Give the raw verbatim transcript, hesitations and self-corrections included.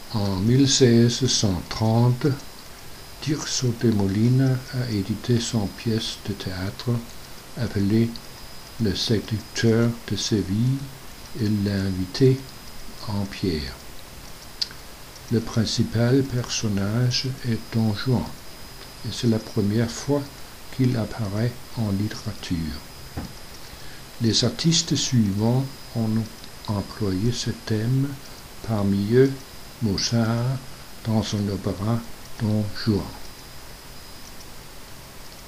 En mille seize cent trente, Tirso de Molina a édité son pièce de théâtre appelée Le séducteur de Séville et l'invité en pierre. Le principal personnage est Don Juan, et c'est la première fois qu'il apparaît en littérature. Les artistes suivants ont employé ce thème, parmi eux Mozart dans son opéra Don Juan.